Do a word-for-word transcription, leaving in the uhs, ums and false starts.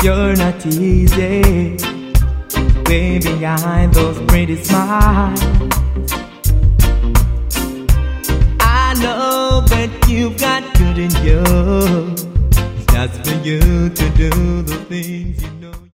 You're not easy, way behind those pretty smiles. I know that you've got good in you, just for you to do the things you know.